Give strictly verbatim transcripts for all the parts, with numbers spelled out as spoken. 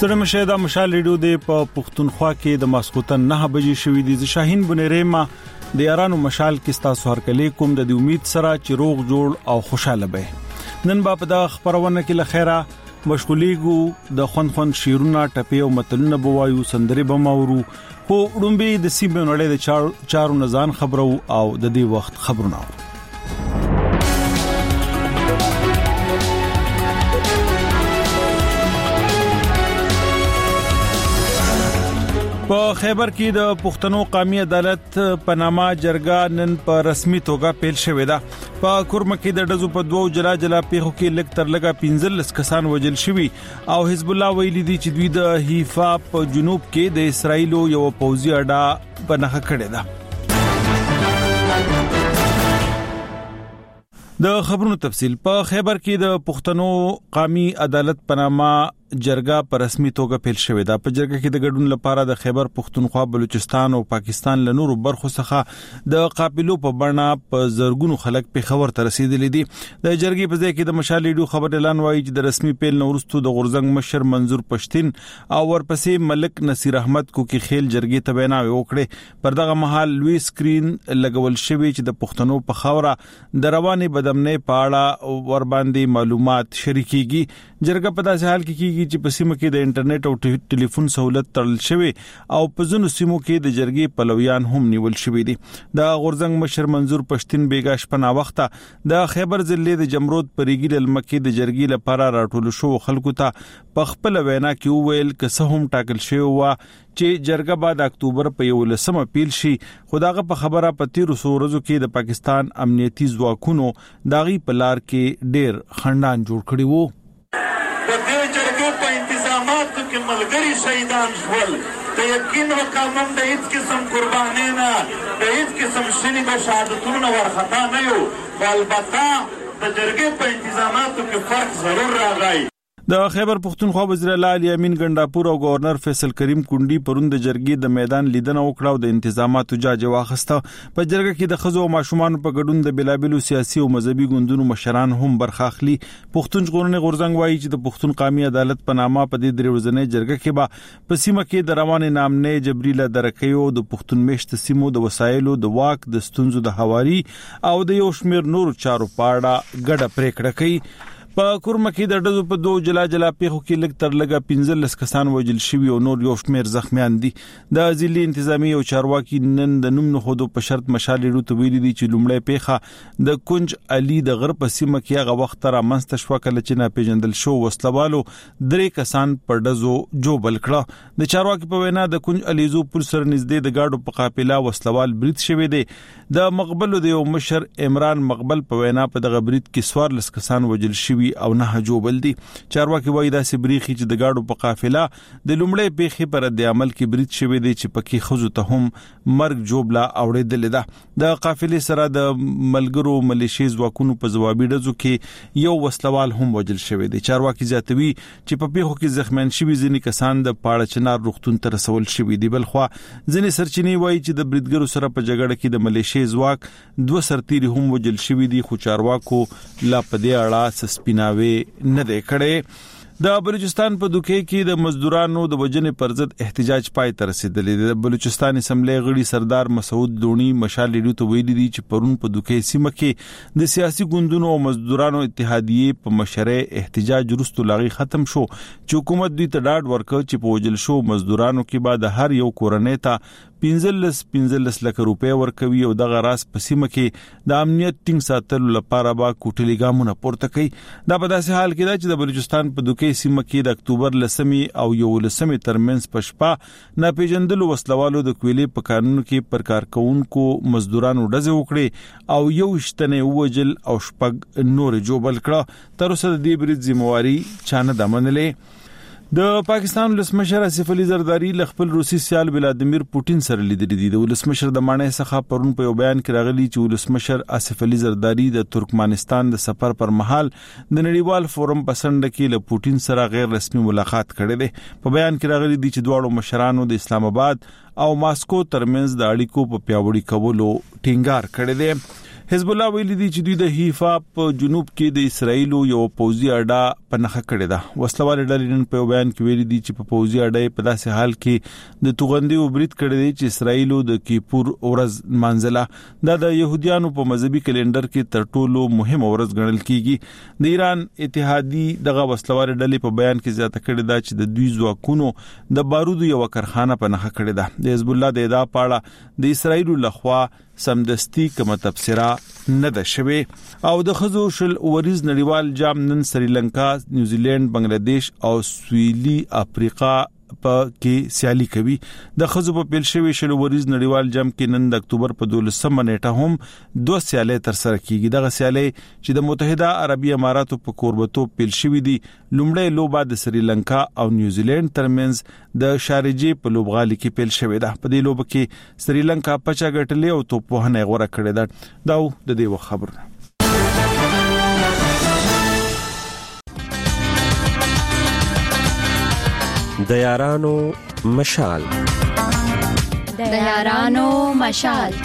ستړي مشه د مشال ریډیو د په پښتونخوا کې د ماسخوتن نه بجې شوې دي. شاهین بنيريما د یارانو مشال کې تاسو هر کله کوم د امید سره چې روغ جوړ او خوشاله به. نن با په د خبرونه کې لخيره مشغولېګو د خون خون شیرونه ټپي او متلونه بوایو سندري بماورو خو وډمبي د سیمه نړۍ د چارو نزان خبرو او د دې وخت خبرونه. په خیبر کې د پښتنو قومي عدالت په نامه جرګه نن په رسمي توګه پیل شوې ده. په کورم کې د ډزو په دوو جلا جلا پیښو کې لږ تر لږه پنځلس کسان وژل شوي او حزب الله ویلي دي چې دوی د حیفا په جنوب کې د اسرایل یو پوځي اډه په نخښه کړې ده. د خبرونو تفصيل په خیبر کې د پښتنو قومي عدالت په نامه جرګه په رسمي توګه پیل شوې ده. په جرګه کې د ګډون لپاره د خیبر پښتونخوا بلوچستان او پاکستان له نورو برخو څخه د قافلو په بڼه په زرګونو خلک په خبر ته رسیدلي دي. د جرګې په ځای کې د مشال ریډیو خبر اعلان وایي چې د رسمي پیل نورستو د غورزنګ مشر منظور پښتين او ورپسې ملک نصیر احمد کوکی خیل جرګې ته ویناوي وکړي. پر دغه مهال لوی سکرین لګول شوی چې د پښتنو په خاوره د رواني بدامنۍ په اړه ور باندې معلومات شریکيږي. جرګه په داسې حال کې کیږي چې په سیمه کې د انټرنیټ او ټلیفون سہولت تړل شوی او په ځینو سیمو کې د جرګې پلویان هم نیول شوی دي. د غورزنګ مشر منظور پښتين بیګا شپنا وخته د خیبر ضلع د جمرود پریګل المکی د جرګې لپاره راټول شو خلکو ته په خپل وینا کې ویل ک څه هم ټاکل شوی و چې جرګه بعد اکتوبر په یولسمه پیل شي. خداغه په خبره په تیر ورځو کې د پاکستان امنیتي ځواکونو داغي پلار کې ډیر خندان جوړ کړی وو. ملګری شهیدان شول ته یقین وکړم د هیڅ قسم قرباني نه د هیڅ قسم شنی به شهادتونه ورخطا نه یو البته د جرګې په انتظاماتو کې فرق ضرور راغی. د خیبر پښتونخوا وزیر اعلی علي امین ګنداپور او گورنر فیصل کریم کونډي پروند جرګې د میدان لیدنه وکړه او د انتظاماتو جاج واخسته. په جرګه کې د خزو او ماشومان په ګډون د بلابلو سیاسي او مذهبي ګوندونو مشران هم برخه اخلي. پښتون ژغورنې غورزنګ وایي چې د پښتون قومي عدالت په نامه په دې درې ورځې جرګه کې به په سیمه کې د روان نامنې جبريله درکيو د پښتون میشت سیمو د وسایلو د واک د ستونزو د حواري او د یو شمیر نور چارو پاړه ګډه پریکړه کوي. په کورم کې د ډزو په دوه جلا جلا پیښو کې لږ تر لږه پنځلس کسان وژل شوي او نور یو شمیر زخمیان دي. د ځلې انتظامی او چارواکي نن د نوم نه خودو په شرط مشال ریډیو ویلي دي چې لومړی پیښه د کنج علي د غرب په سیمه کې هغه وخت را منځته شو کله چې نه پیژندل شو وسلوالو درې کسان پر ډزو جوبل کړه. د چارواکي په وینا د کنج علي زو پر سر نږدې د گاډو په قافله وسلوال برید شوی دی. د مقبل د یو مشر عمران مقبل په وینا په دغه برید کې سوارلس کسان وژل شوي او نه جوبل دي. چارواکي وایي دا سبريخي چې د گاډو په قافله د لومړی پیښې پر د عمل کې برید شوی دی چې پکې خزو ته هم مرګ جوبلا اوړېدل ده. د قافلې سره د ملګرو ملیشي ځواکونو په جوابي ډزو کې یو وسلوال هم وژل شوی دی. چارواکي زیاتوي چې په پیښو کې زخمیان شوي ځینې کسان د پاړه چنار روغتون ته رسول شوي دي. بلخوا ځینې سرچینې وایي چې د بریدګرو سره په جګړه کې د ملیشي ځواک دوه سرتیري هم وژل شوي دي خو چارواکو لا په دې اړه سسپیناوي نه دی کړی. د بلوچستان په دوکې کې د مزدورانو د وجنې پر ضد احتجاج پای ته رسیدلی دی. د بلوچستان اسمبلی غړي سردار مسعود دونی مشال ریډیو ته ویلي دي چې پرون په دوکې سیمه کې د سیاسي ګوندونو او مزدورانو اتحادیه په مشرۍ احتجاج وروسته لاغي ختم شو چې حکومت دوی ته ډاډ ورکړ چې په وجل شو مزدورانو کې بعد هر یو کورنۍ ته پنځلس پنځلس لک روپۍ ورکوي او دغه راس په سیمه کې د امنیت ټینګ ساتلو لپاره با کوټلي ګامونه پورته کوي. دا په داسې حال کې ده چې د بلوچستان په دوکې سیمه کې د اکتوبر لسمي او یولسمي ترمنځ په شپه ناپېژندلو وسلوالو د کویلې په قانون کې پر کارکونکو مزدورانو ډزې وکړي او یو شتنه وجل او شپږ نور جوبل کړه. تر اوسه د دې برید ذمہواری چانه دمنلې. د پاکستان ولسمشر اسف علي زرداری ل خپل روسي سیال ولادیمیر پوتین سره لیدلې دي. د ولسمشر د مانې څخه پرون په یو بیان کې راغلي چې ولسمشر اسف علي زرداری د ترکمنستان د سفر پر مهال د نړیوال فورم پسند کې له پوتین سره غیر رسمي ملاقات کړې ده. په بیان کې راغلي دي چې دواړو مشرانو د اسلام آباد او ماسکو ترمنځ د اړیکو په پیاوړي کولو ټینګار کړی دی. حزب الله ویلي دي چې دوی د حیفا په جنوب کې د اسرایل یو پوځي اډه په نخښه کړې ده. وسلوال ډلې نن په بیان کې ویلي دي چې په پوځي اډه په داسې حال کې د توغندي وبرید کړی دی چې اسرایل د کیپور ورځ منځله دا د يهوديانو په مذهبي کلندر کې تر ټولو مهمه ورځ ګڼل کیږي. د ایران اتحادي دغه وسلوال ډلې په بیان کې زیاته کړې ده چې د دوی ځواکونو د بارودو یو کارخانه په نخښه کړې ده. د حزب الله د ادعا پاړه د اسرایل لخوا سمدستي کوم تفسیره نه ده شوی. او د خزو شل وریز نړیوال جام نن سریلانکا، نیوزیلند، بنگلاديش او سویلي افریقا په کې سیالي کوي. د خزو په پیل شوی شل وریز نړیوال جام کې نن د اکتوبر په دولسمه نیټه هم دوه سیالي تر سره کیږي. دغه سیالي چې د متحده عربی اماراتو په کوربتو پیل شوی دي، لومړی لوبه د سریلانکا او نیوزیلند ترمنځ د شارجې په لوبغالي کې پیل شوې ده. په دې لوبه کې سریلانکا پچا ګټلې او توپ وهنه غوړه کړې ده. دا د دې خبره. د یارانو مشال د یارانو مشال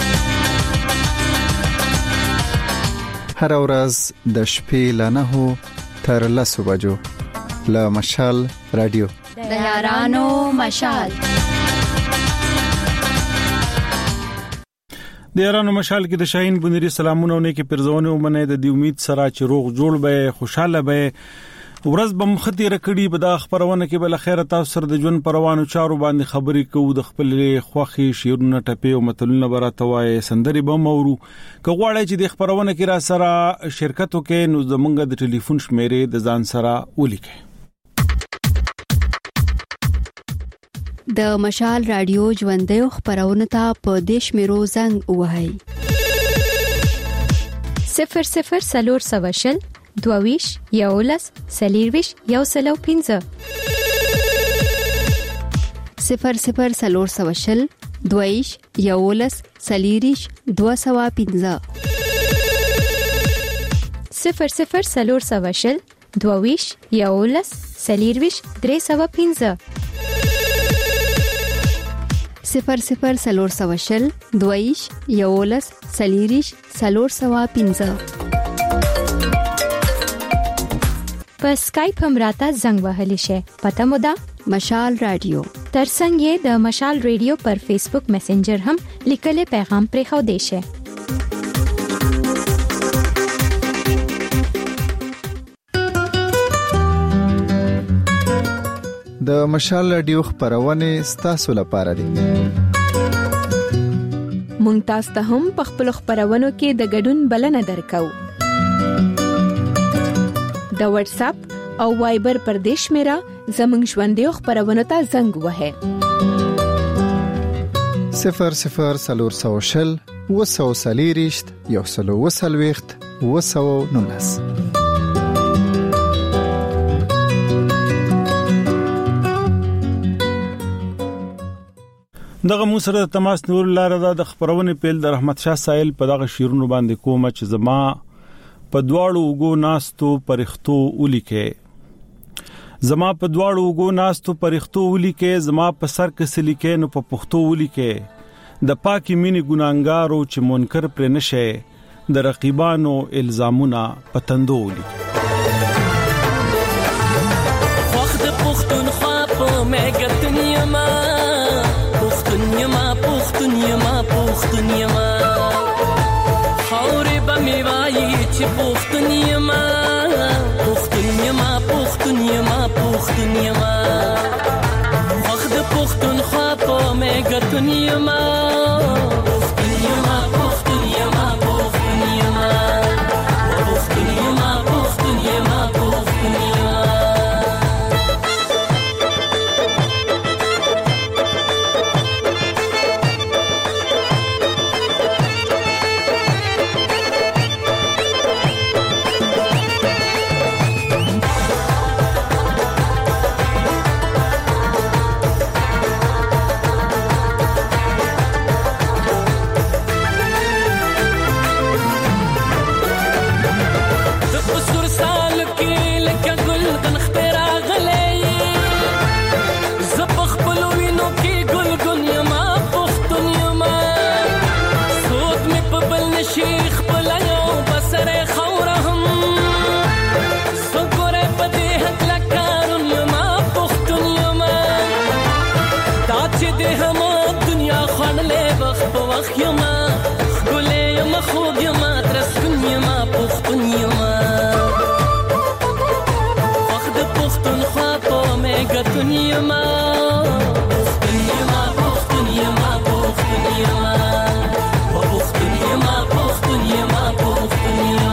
هر ورځ د شپې له نهو تر لسو بجو له مشال رادیو د یارانو مشال. د یارانو مشال کې د شاهین بنيري سلامونه ونه کې پرځونه ومنه د دې امید سره چې روغ جوړ به خوشاله به ورځ بم خطي رکړي. به د خبرونه کې بل خیره تاسو سره د ژوند پروانو چارو باندې خبرې کوو. د خپل خوخي شیرونه ټپي او متلونه براته وای سندري بم اورو. کغواړی چې د خبرونه کې را سره شرکت وکې نو زمونږ د ټلیفون شمیرې د ځان سره ولیکئ. د مشال رادیو ژوندې خبرونه ته په دیش میرو زنګ وهاي صفر صفر سلور سواشل دوویش یولس سلیرویش یو سلو پینزه صفر صفر سلور سواشل دوویش یولس سلیریش دو سوا پینزه صفر صفر سلور سواشل دوویش یولس سلیرویش درې سوا پینزه صفر صفر سلور سواشل دویش یولس سلیریش سلور سوا پینزه. په سکایپ هم راته زنګ وهلی شي. پته مو ده مشال رادیو. ترڅنګ یې د مشال رادیو پر فیسبوک میسنجر هم لیکل پیغام پرې خو دی شي. د مشال رادیو خبرونه ستاسو لپاره دي. مونږ تاسو ته هم په خپل خبرونو کې د ګډون بلنه درکو. د واتس اپ او وایبر پر دیش میرا زمنګ ژوندې خبرونه ته زنګ وهه صفر صفر سلور سوشل وسو سلیریشت یو سلو وسلويخت وسو نونس. دغه مو سره تماس نور لاره د خبرونه پیل د رحمت شاه سایل په دغه شیرونو باندې کوم چې زما په دواړو وګو ناستو پرختو ولیکې زما په دواړو وګو ناستو پرختو ولیکې زما په سر کې سلیکې نو په پختو ولیکې د پاکي مینې ګناګارو چې منکر پر نشه د رقیبانو الزامونه پتندو ولیکې وخت پختونخوا په مګ دنیا ما پختونیما پختونیما پختونیما خاورې به می وایي چې پختونیما پختونیما پختونیما پختونیما وخت پختونخوا په مګ دنیا پختونیما پختونیما پختونیما پختونیما پختونیما پختونیما شیخ بلا یما ګلې یما خوږ یما ترسکون یما پښتون یما وخت پښتون خوا په مګتون یما پښتون یما پښتون یما پښتون یما پښتون یما پښتون یما پښتون یما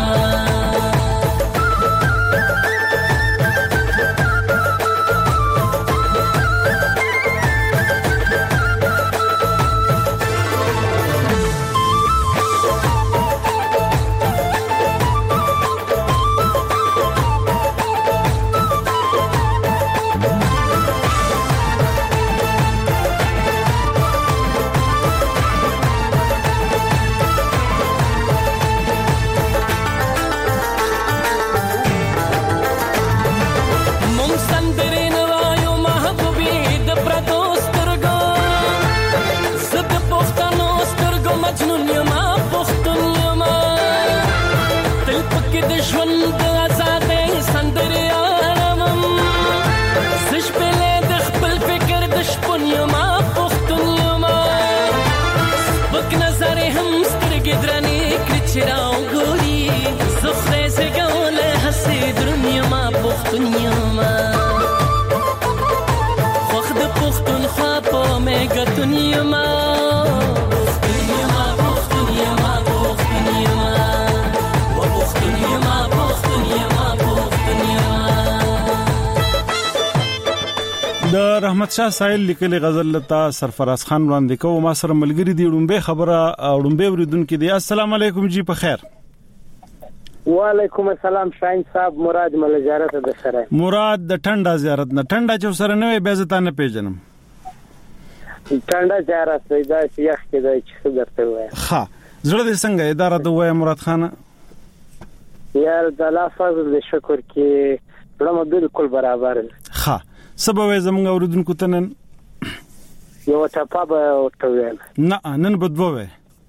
رحمت شاه سایل لیکلي غزل لتا سرفراز خان وړاندې کوم ما سره ملګری دی ډومبه خبره ډومبه وریدونکو دی السلام علیکم جی په خیر وعلیکم السلام شاین صاحب مراد مل زیارت د سره مراد د ټنډا زیارت نه ټنډا چې سره نه وي به زتا نه پیژنم ټنډا زیارت دی دا یخ کې دی چې درته وای ها زړه دې څنګه اداره د وای مراد خان یار د الله فضل شکر کې پرمه بالکل برابر ها سبا زمونږ اوریدونکو ته نن یو ټاپا به ورته ویل نه نن بدبوي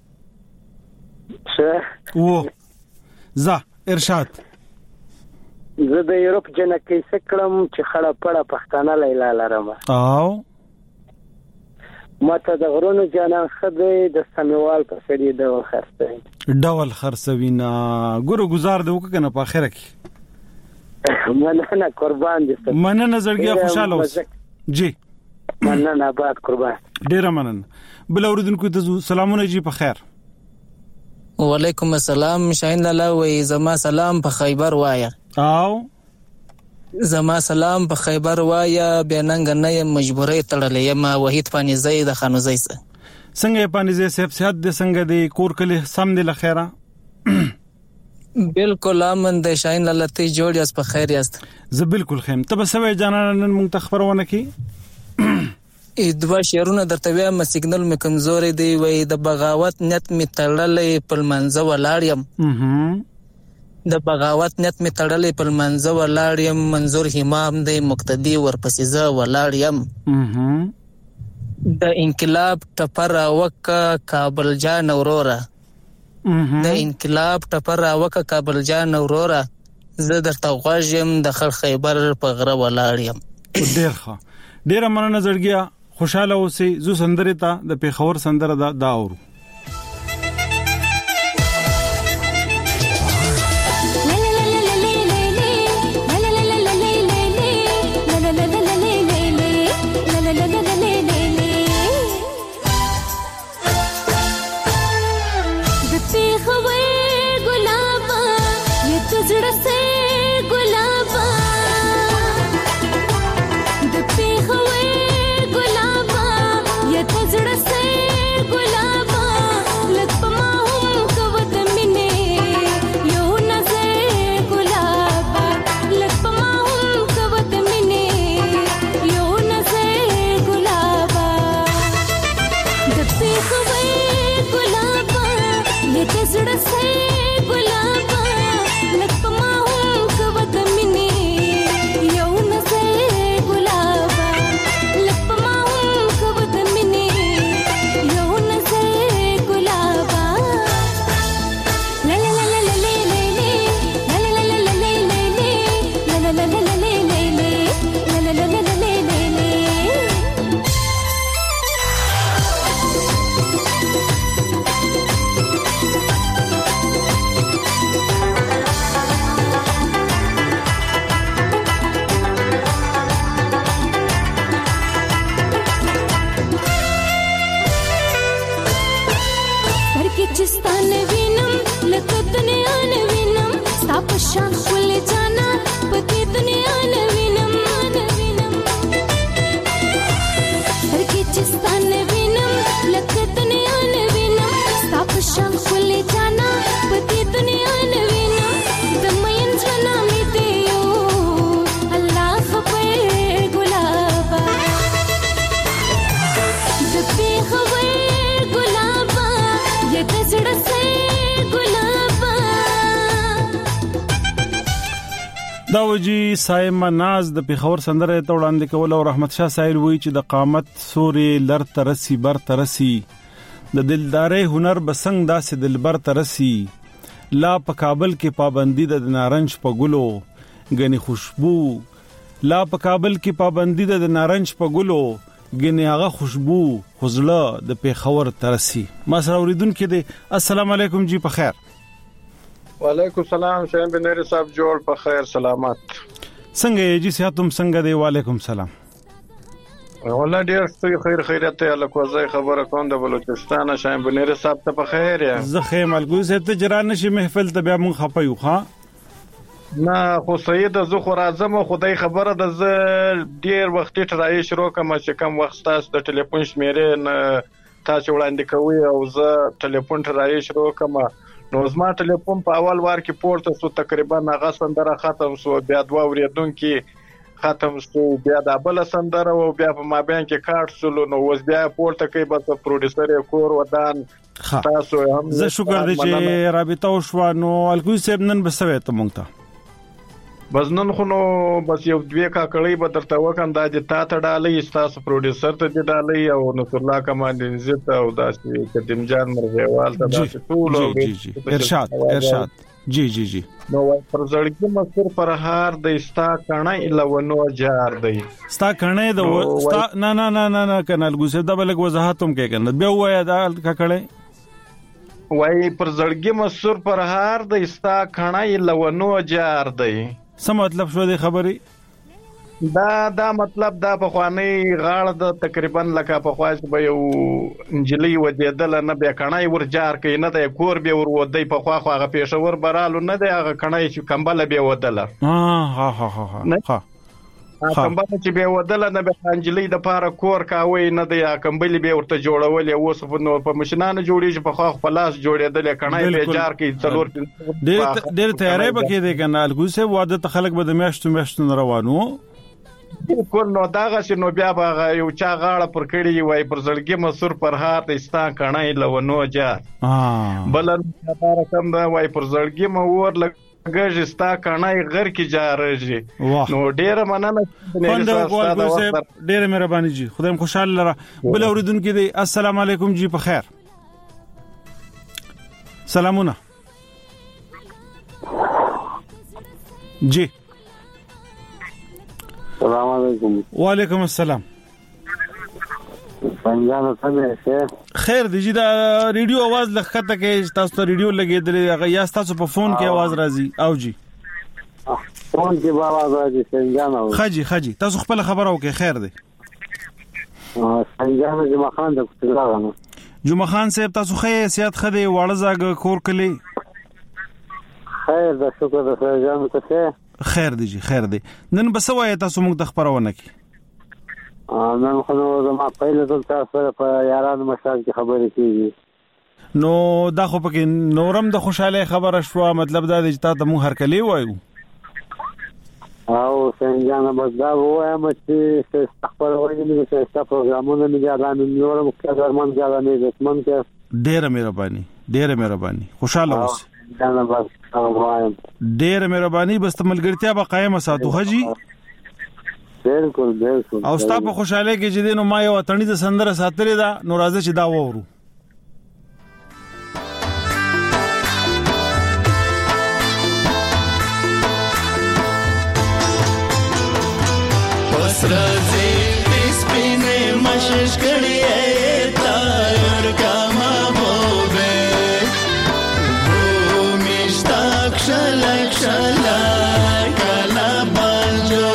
څه و زه ارشاد زه د یورپ جنکې سکړم چې خړه پړه پښتانه لیلا لرم او ماته د غرونو جانان خدای د سموال په سړي د خرڅوي ډول خرڅوینا ګورو گزار دی وکنه په اخره کې مننه قربان دي مننه زړګي خوشاله اوس جی مننه آباد قربان ډیر مننه بل اوریدونکو ته سلامونه جی په خیر وعلیکم السلام شاهین الله وای زما سلام په خیبر وایا او زما سلام په خیبر وایا بیننګ نه مجبورې تړلې ما وحید پانیزی د خانوزی سره څنګه پانیزی صاحب صحت دې څنګه دی کور کله سم دی لخيره بالکل امن د شاین لته جوړ یاس په خیر یاست زه بالکل خیم ته بسوي جانان نن مونږ تخبرونه کی ای دوا شهرونه درته وایم سیګنل مې کمزورې دی وای د بغاوت نیت می تړلې په منځه ولاړم د بغاوت نیت می تړلې په منځه ولاړم منظور امام دی مقتدی ورپسې ز ولاړم د انقلاب ټپر وک کابل جان اورورا د انقلاب ټپر راوک کابل جان اورورا زه درته غواړم د خل خیبر په غره ولاړم ډیر ښه ډیر مننه زړګیا خوشاله اوسې زو سندره ته د پیښور سندره دا دا اورو गुलाबा داوجی سایم ناز د پیښور سندره ته وړاندې کول او رحمت شاه سایل وی چې د قامت سورې لر ترسي بر ترسي د دلدارې هنر بسنګ داسې دلبر ترسي لا په کابل کې پابندي د نارنج په ګلو غني خوشبو لا په کابل کې پابندي د نارنج په ګلو غني هغه خوشبو خزله د پیښور ترسي ما سره اوریدونکو دي السلام علیکم جی په خیر وعلیکم السلام شایم بنری صاحب جوړ په خیر سلامت څنګه یې جی سیاتم څنګه دی وعلیکم السلام والله ډیر خیر خیرت ته لکوځي خبره کوم د بلوچستان شایم بنری صاحب ته په خیر یا زه ملګری زه ته جران نشي محفل ته بیا مون خپایو ښا نه خو سید زه خو راځم خدای خبره د ز ډیر وخت ټرای شروع کوم چې کم وخت تاسو د ټلیفون شمیرې نه تاسو وړاندې کوي او زه ټلیفون ټرای شروع کوم نو زما ټلیفون په اول وار کې پورته سو تقریبا هغه سندره ختم سو بیا دوا وریدونکو ختم سو بیا د بل سندره او بیا په مابین کې کارت سولو نو اوس بیا پورته کوي بس پروډوسر کور ودان تاسو هم زه شکر دې چې رابطه وشو نو الکوي صاحب نن بسوي ته مونږ ته بس نن خو نو بس یو دوی کاکړی به درته وکم دا چې تا ته ډالې تاسو پروډوسر ته دې ډالې او نصر الله کمان عزت او داسې قدیم جان مرغیوال ته داسې ټول جی جی ارشاد ارشاد جی جی جی نو پر زړګي مستر پر هار د استا کڼه لونو جار دی ستا کڼه د ستا نه نه نه نه نه کنال ګوسه د بلګ وضاحت هم کې کنه بیا وایا دا کاکړی وای پر زړګي مستر پر هار د استا کڼه لونو جار دی څه مطلب شو دې خبرې دا دا مطلب دا په خواني غاړه د تقریبا لکه په خواش به یو انجلی ودیدل نه بیا کڼای ورجار کین نه د کور به ور ودی په خوا خو هغه پېښور برالو نه دی هغه کڼای چې کمبل به ودل ها ها ها ها ها کمبل چې به ودل نه به انجلی د پاره کور کاوي نه دی کمبل به ورته جوړول او اوس په په مشنانه جوړیږي په خوا خلاص جوړېدل کڼای به جار کې څلور ډېر ډېر تیارې بکې دی کنال ګوسه واده ته خلک به د میاشتو میاشتو روانو بالکل نو داغه چې نو بیا به یو چا غاړه پر کړی وای پر زړګي مسور پر هات استان کڼای لونو جار ها بلن دا رقم دا وای پر زړګي مو ور لګ ګج استا کڼای غر کی جارږي نو ډیر مننه ډیر مهرباني جی خدایم خوشاله لره بل اوریدونکو دی السلام علیکم جی په خیر سلامونه جی السلام علیکم وعلیکم السلام څنګه تاسو خیر دی جی دا ریډیو आवाज لخته کې تاسو ته ریډیو لګیدل هغه یا تاسو په فون کې आवाज راځي او جی فون کې आवाज راځي څنګه خجی خجی تاسو خپل خبرو کې خیر دی څنګه جمعه خان د کوټګاغانو جمعه خان صاحب تاسو خې سیادت خدي وړه زاګ کور کلی خیر د شکر د سرجان ته خیر دی جی خیر دی نن بسوي تاسو موږ د خبرونه کې نن خو نو ما پهله ځل تاسو په یارانو مشال کې خبرې کیږي نو دا خو پکې نورم د خوشاله خبره شو مطلب دا چې تاسو مو هر کلی وایو او څنګه بس دا وایم چې خبر وایي چې تاسو پروګرامونه نه ځان نورم کې درمان ځان نه زمون کې ډېر مهرباني ډېر مهرباني خوشاله اوسئ دا نه بس وایم ډېر مهرباني بس تملګرتیا به قائم ساتو حجي بالکل بالکل او ستا په خوشاله کې چې دینو ما یو اتنی د سندره ساتلې ده نو راځي چې دا وورو پس راځي سپینې مشش کړي تایر کما بوبه بو مشتاق شلک شلک کلا بنجو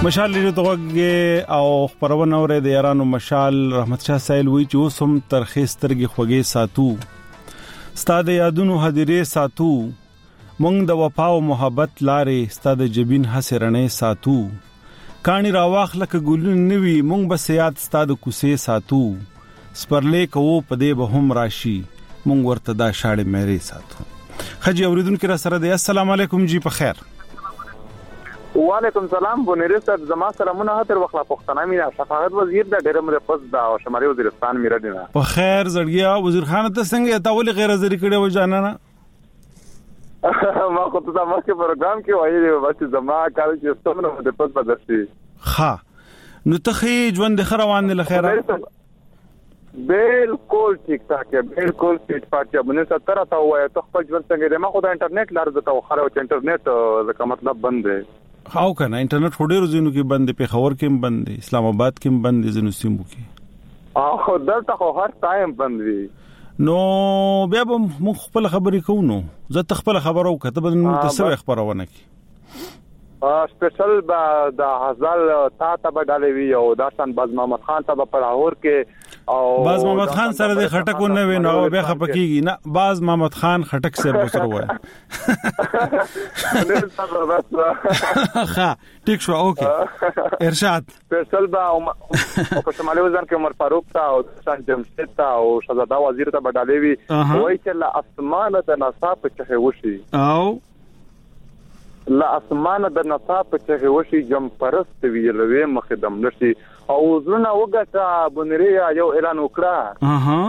مشال لري توګه او خبرونه اوره د یارانو مشال رحمت شاه سایل وی چې اوسم ترخه سترګي خوږې ساتو ستاده یادونو هدیره ساتو مونږ د وفا او محبت لارې ستاده جبین حسرنې ساتو کانی راواخ لکه ګلون نوي مونږ بس یاد ستاده کوسه ساتو سپرلې کوو پدې به هم راشي مونږ ورته دا شاړې مېری ساتو خجی اوریدونکو را سره د السلام علیکم جی په خیر وعلیکم سلام بونیر صاحب زما سلامونه هتر وخلا پښتنه میرا شفاعت وزیر د ډېر مده پس دا شمالي وزیرستان میرا دینا په خیر زړګیا وزیر خان ته څنګه تا ولې غیر حاضر کړي و جانانا ما خو ته ما کې پروګرام کې وایي چې زما کال چې ستومره مده پس بدرسي ها نو ته ژوند خروان له خیره بالکل ٹھیک ٹھاک ہے بالکل ٹھیک ٹھاک ہے بنه ستر تا وای ته خپل ژوند څنګه ما خو د انټرنیټ لار زته خو خره انټرنیټ زکه مطلب بند دی هاو کنه انټرنیټ هډیر زینو کې بند په خبر کې بند دی اسلام آباد کې بند دی زینو سیمو کې او دلته خو هر ټایم بند دی نو بیا به مخ خپل خبرې کوو نو زه تخپل خبرو کته به متصوی خبرونه کی سپیشل با د هزار تا ته بدلې وی او داشان باز محمد خان ته په لاهور کې او باز محمد خان سره د خټکو نه وینو بیا خپکیږي نه باز محمد خان خټک سره بسره وای ها ټیک شو اوکې ارشاد سپیشل با په شمالي وزن کې عمر فاروق ته او شان جمشید ته او شهزاده وزیر ته بدلې وی وای چې لا اسمانه د نصاب څخه وشي او لا اسمانه د نصاب څخه وشي جم پرست ویلوي مخدم نشي او زونه وګټه بنریا یو اعلان وکړه اها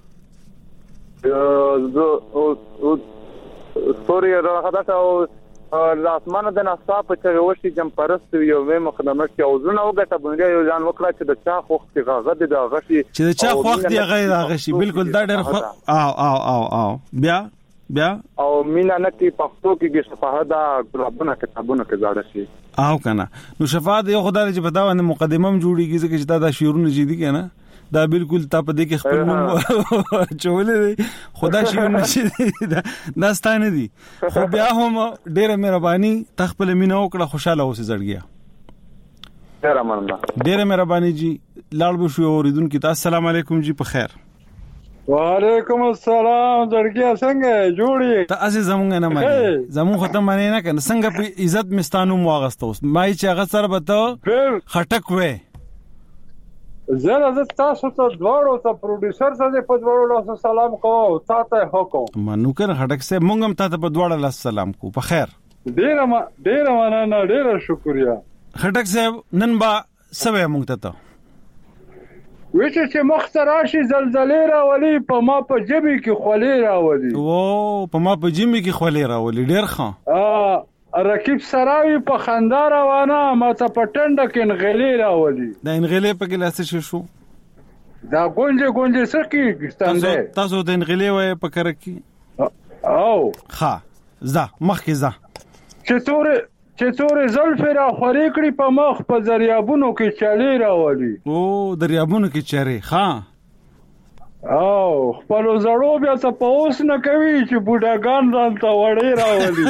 زه سوري راغدا او لاسمانه د نصاب څخه وشي جم پرست ویلوي مخدم نشي او زونه وګټه بنریا یو ځان وکړه چې د چا خوخت غغد د غشي چې د چا خوخت دی غیر غشي بالکل دا ډېر او او او او بیا بیا او مینا نتی پښتو کې شفاعت دا ربونه کتابونه کې زړه شي او کنه نو شفاعت یو خدای چې پتا ونه مقدمه م جوړیږي چې دا د شیرونه جدي کنه دا بالکل تا په دې کې خپل نوم چولې خدا شیرونه شي دا ستانه دي خو بیا هم ډېر مهرباني تخپل مینا وکړه خوشاله اوسې زړګیا ډېر مننه ډېر مهرباني جی لاړ بشو اوریدونکو ته السلام علیکم جی په خیر وعلیکم السلام زړګیا څنګه جوړی ته عزیز زمونږ نه مانی زمون ختم مانی نه کنه څنګه په عزت مستانو مواغستوس مای چې هغه سره بته خټک وې زه زه تاسو ته دواړو ته پروډوسر سره په دواړو لاس سلام کوم تاسو حکم منو کنه خټک سه مونږ هم تاسو په دواړو لاس سلام کو په خیر ډیر ما ډیر مننه ډیر شکریا خټک سه نن با سوي مونږ ته وچه چې مختراشي زلزلې راولي په ما په جبي کې خولې راولي او په ما په جبي کې خولې راولي ډېر ښه ا رکیب سراوي په خندا روانه ما ته پټنډ کې انغلې راولي دا انغلې په کې لاس شو دا ګونځه ګونځه سکی ستانده تاسو د انغلې وای په کر کې او ښه ځه مخکې ځه چې تور چې تورې زلفې را خورې کړي په مخ په دریابونو کې چالې راولي او دریابونو کې چارې ښه او خپلو زړو بیا څه په اوس نه کوي چې بوډاګان ځان ته وړې راولي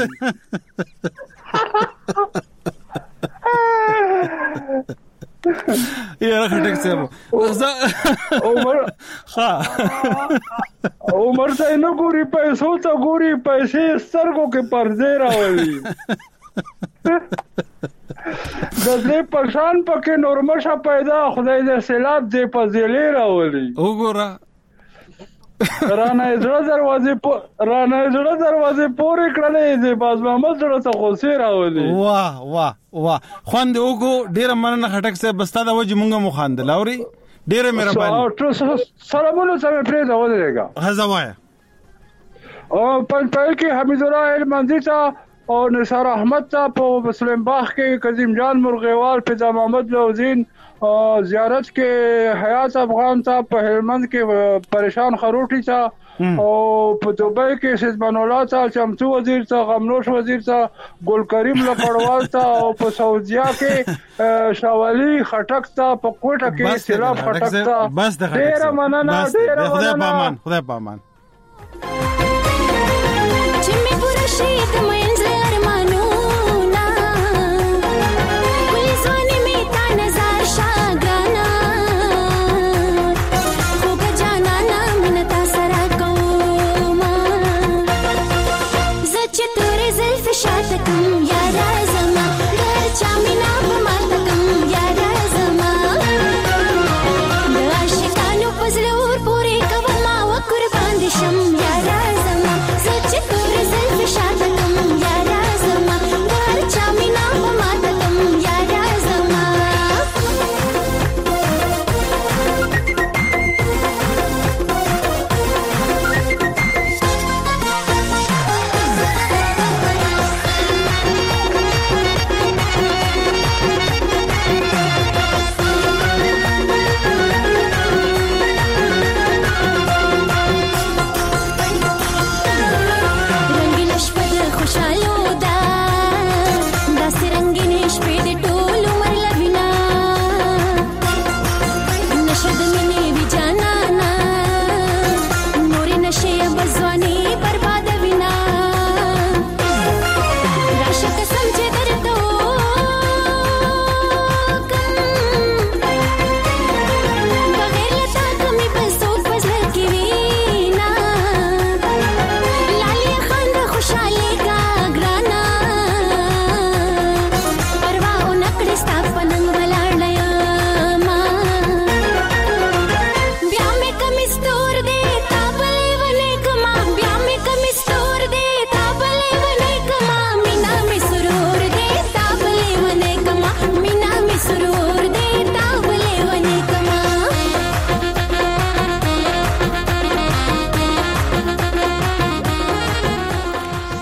یاره خټک صاحب عمر ها عمر ته نه ګوري پیسو ته ګوري پیسې سترګو کې پردې راولي د دې پشان پکې نورمشه پیدا خدای دې سیلاب دې په زیلې راولي وګوره رانه زړه دروازې رانه زړه دروازې پورې کړلې دې باز محمد زړه ته غوسه راولي واه واه واه خوند وګو ډیر مننه خټک صاحب بستا د وجه مونږه مخاند لاوري ډیر مهرباني سلامونه سم پرې دا ودرېګا هزوای او پنځپای کې حمید الله المنزي ته او نثار احمد ته په سلیم باغ کې قاسم جان مرغیوال فضا محمد لوزین زیارت کې حیات افغان ته په هلمند کې پریشان خروټی ته او په دوبۍ کې سیدبان الله ته چمتو وزیر ته غمنوش وزیر ته ګل کریم لپړوال ته او په سعودیا کې شاولی خټک ته په کوټه کې سیلاب خټک ته بس د خټک ډیر مننه ډیر مننه خدای پامان خدای پامان چې مې پوره شي د منځ ارمانونه ګل ځواني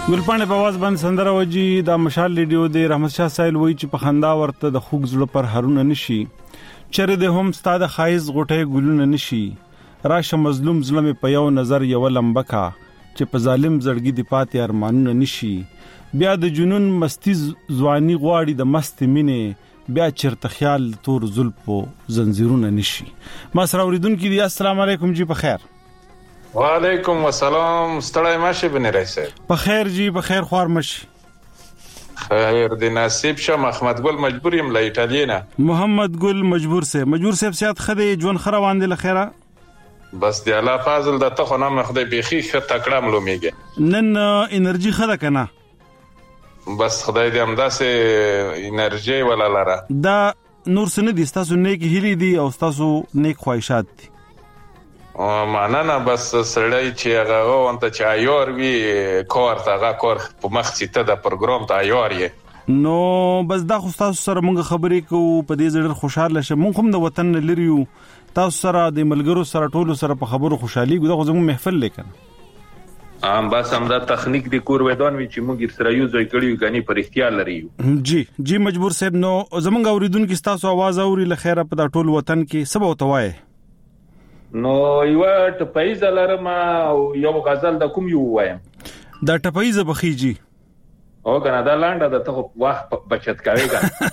ګلپاڼه په आवाज باندې سندره وجي د مشال ریډیو د رحمت شاه سایل وای چې په خندا ورته د خوګ زړه پر هرونه نشي چر د هم ستاده خایز غټه ګلونه نشي راشه مظلوم ظلم په یو نظر یو لمبکا چې په ظالم زړګي دی پاتې ارمانونه نشي بیا د جنون مستی ځواني غواړي د مست مینه بیا چرته خیال تور زلفو زنجیرونه نشي ما سره اوریدونکو دی السلام علیکم جی په خیر وعلیکم السلام ستړی ماشه بنی رئیس په خیر جی په خیر خوار مشي خیر دی نصیب شه محمد ګل مجبور یم له ایتالیا محمد ګل مجبور سه مجبور سه سیات خدي جون خروان دی لخيره بس دی الله فاضل د ته خو نام خدای بيخي خ تکړه ملومیږي نن انرژي خده کنه بس خدای دې همداسه انرژي ولا لره دا نور سن دي تاسو نیک هلي دي او تاسو نیک خواهشات دي او معنا نه بس سړی چې هغه وانت چې ایور وی کور ته هغه کور په مخ چې د پروګرام ته ایور یې نو بس دا خو تاسو سره مونږ خبرې کوو په دې ځړ خوشاله شه مونږ هم د وطن لریو تاسو سره د ملګرو سره ټولو سره په خبرو خوشحالي ګو دا زموږ محفل لیکن ام بس هم دا تخنیک د کور ودان وی چې موږ سره یو ځای کړیو غني پر اختیار لري جی جی مجبور صاحب نو زمونږ اوریدونکو تاسو आवाज اوري لخيره په دا ټول وطن کې سبا وتوای نو یو ټپایز لرم او یو غزل د کوم یو وایم دا ټپایز بخیجی او کنه دا لانډه د ته وخت بچت کوي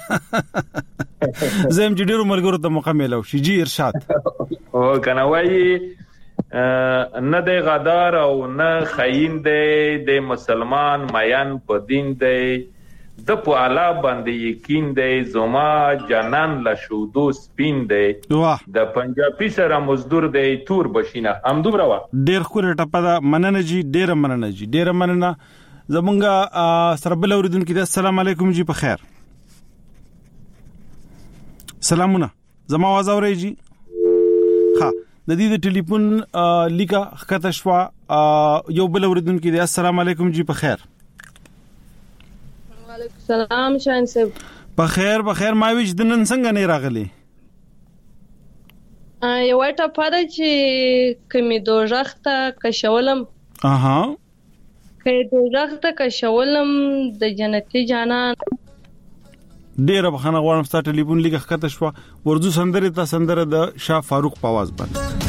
کنه زم جډیرو ملګرو ته مکمل او شي جی ارشاد او کنه وای نه د غدار او نه خاين دی د مسلمان ماین په دین دی د په اعلی باندې یقین دی زما جنان لا شودو سپین دی د پنجابي سره مزدور دی تور بشینه هم دومره وا ډیر خو ټپه دا مننه جی ډیر مننه جی ډیر مننه زمونږه سره بل اوریدونکو دی السلام علیکم جی په خیر سلامونه زما आवाज اورئ جی ها د دې د ټلیفون لیکه خطه شوا یو بل اوریدونکو دی السلام علیکم جی په خیر وعلیکم السلام شاهین صاحب په خیر په خیر ما ویش د نن څنګه نه راغلی یو ټا پاره چې کمی دوزخته کښولم اها کمی دوزخته کښولم د جنتی جانان ډیر بخنه غواړم ستاسو ټلیفون لیکه خطه شوا ورزو سندره ته سندره د شاه فاروق په आवाज باندې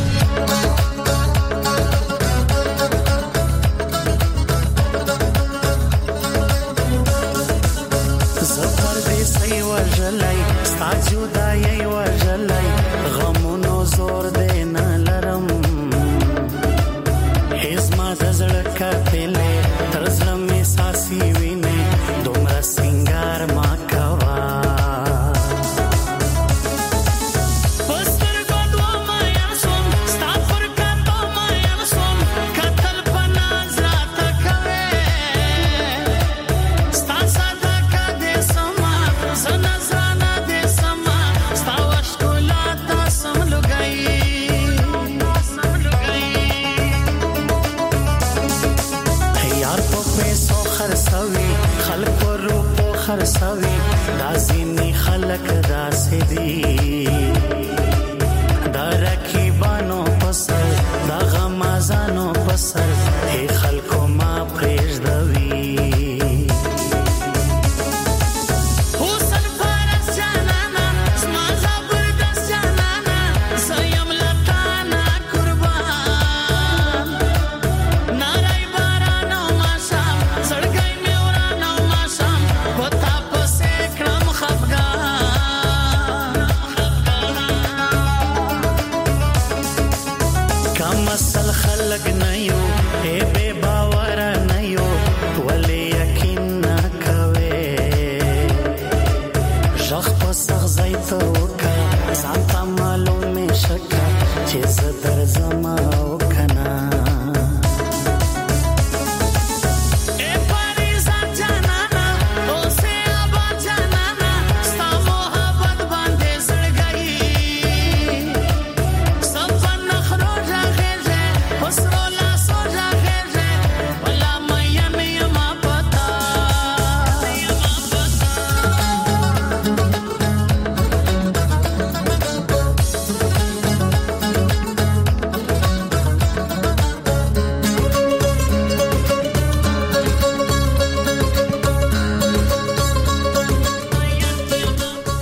مسل خلق نه یو اے بے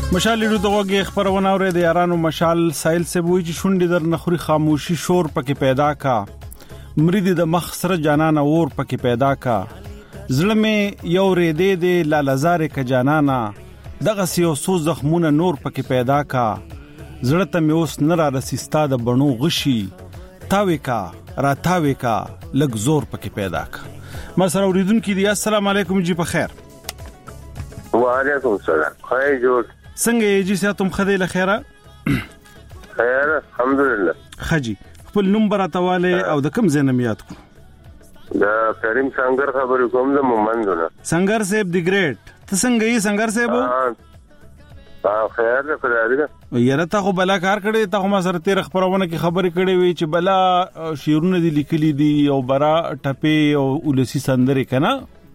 مشال لرو دغه خبرونه اورې د یارانو مشال سایل سبوي چې شونډې در نخري خاموشي شور پکې پیدا کا مرید د مخ سره جانان اور پکې پیدا کا زړه مې یو ری دې دې لالزار ک جانانا دغه سیو سو زخمونه نور پکې پیدا کا زړه ته مې اوس نه را رسیستا د بڼو غشي تاوي کا را تاوي کا لګ زور پکې پیدا کا ما سره اوریدونکو دی السلام علیکم جی په خیر وعلیکم السلام خیر جوړ څنګه یې چې تاسو خدای له خیره خیر الحمدلله خجی خپل نمبر اتواله او د کوم زنه یاد کو دا کریم څنګه خبرې کوم د مومندونه څنګه سیب دی ګریټ ته څنګه یې څنګه سیب ها خیر ده خدای دې یاره ته خو بلا کار کړی ته ما سره تیر خبرونه کې خبرې کړې وي چې بلا شیرونه دي لیکلي دي او برا ټپې او ولسی سندري کنه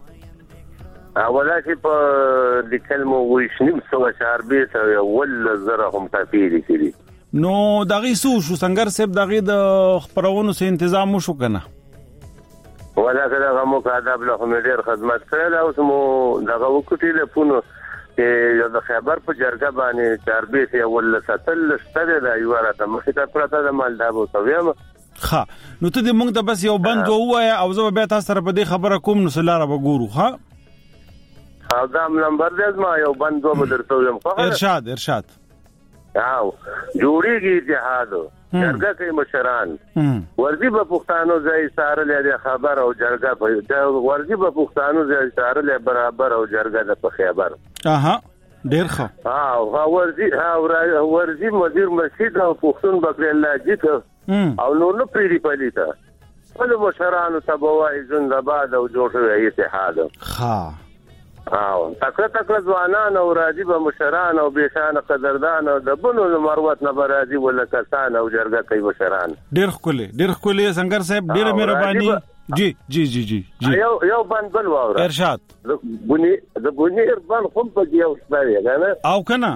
اوله چې په لیکل مو وښنیم څو شاربې ته ول زره هم تفیری کړی نو دغه سو شو څنګه سیب دغه د خبرونو سه تنظیم شو کنه ولا کله مو کاداب له هم ډیر خدمت کړل او سمو دغه وکټی له پونو چې د خبر په جرګه باندې چاربې ته ول ستل ستل د ایواره ته مخه ته پرته د مالدابو تویم ها نو ته دې مونږ ته بس یو بند وای او زه به تاسو سره په دې خبره کوم نو سلاره به ګورو ها او دا نمبر دې ما یو بند دوه بدرته یم ارشاد ارشاد او جوړیږي جهاد جرګه کې مشران ورزي په پښتانو ځای ساره لري خبر او جرګه په ورزي په پښتانو ځای ساره لري برابر او جرګه د په خبر اها ډیر ښه ها ورزي ها ورزي مدیر مسجد او پښتون بکر الله جیت او نو نو پیری پلیتا په مشرانو تبوای زنده‌باد او جوړه اتحاد ها او تکړه تکړه ځوانان او راځي به مشران او بشان قدردان او د بنو مروت نه راځي ولا کسان او جرګه کوي مشران ډیر خولي ډیر خولي څنګه صاحب ډیر مهرباني جی جی جی جی جی یو یو بند بل واور ارشاد بني د بني اربان خو په یو ځای کنه او کنه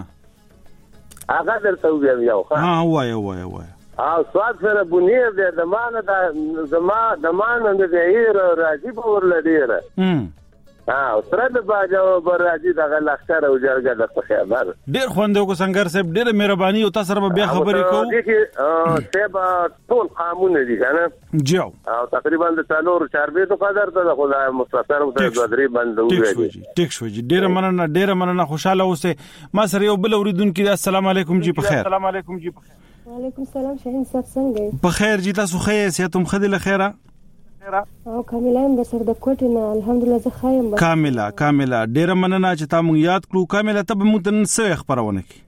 هغه درته ویم یو ها وای وای وای او سواد سره بني د مان د زما د مان د هیر راځي په ورلډیره هم ها سره د باجو برادي دغه لختر او جرګه د خبر ډیر خوندو کو څنګه صاحب ډیر مهرباني او تاسو سره بیا خبرې کوو دغه سبا ټول قانون دي کنه جاو او تقریبا د څلور چاربې ته قدر ته خدای مستثر او د غدري بند وګړي ټیک شو جی ډیر مننه ډیر مننه خوشاله اوسه ما سره یو بل اوریدونکو السلام علیکم جی په خیر السلام علیکم جی په خیر وعلیکم السلام شاهین صاحب څنګه په خیر جی تاسو خیر سیاتم خدي له خیره او کاملا هم د سر د کوټ نه الحمدلله زه خایم کاملا کاملا ډیر مننه چې تا مونږ یاد کړو کاملا ته مونږ ته څه خبرونه کی